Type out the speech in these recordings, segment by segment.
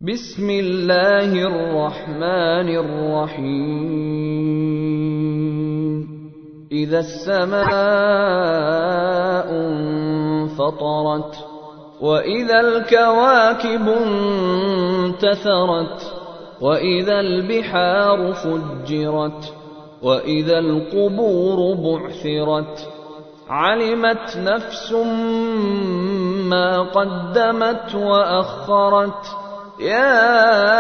بسم الله الرحمن الرحيم إذا السماء انفطرت وإذا الكواكب انتثرت وإذا البحار فجرت وإذا القبور بعثرت علمت نفس ما قدمت وأخرت يا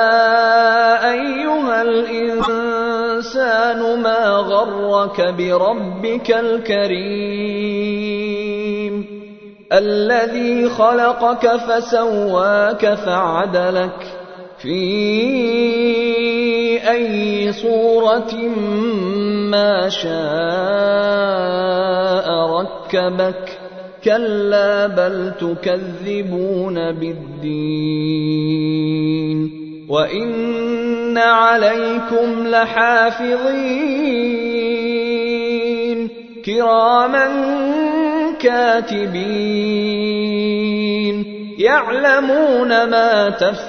أيها الإنسان ما غرك بربك الكريم الذي خلقك فسواك فعدلك في أي صورة ما شاء ركبك كلا بل تكذبون بالدين وإن عليكم لحافظين كراما كاتبين يعلمون ما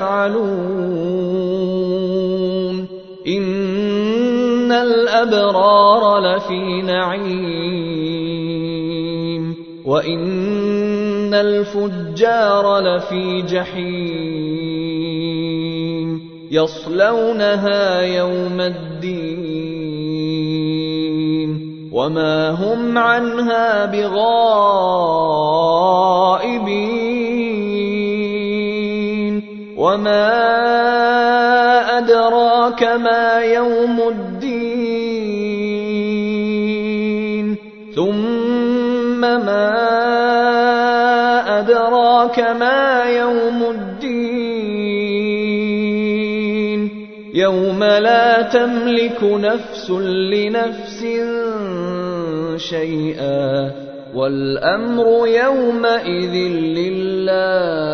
تفعلون إن الأبرار لفي نعيم وإن الفجار لفي جحيم يصلونها يوم الدين وما هم عنها بغائبين وما أدراك ما يوم الدين ثم ما أدراك ما يوم الدين يوم لا تملك نفس لنفس شيئا والأمر يومئذ لله